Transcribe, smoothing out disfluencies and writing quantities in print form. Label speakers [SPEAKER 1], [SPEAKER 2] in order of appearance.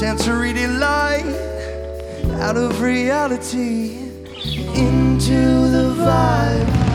[SPEAKER 1] sensory delight, out of reality, into the vibe.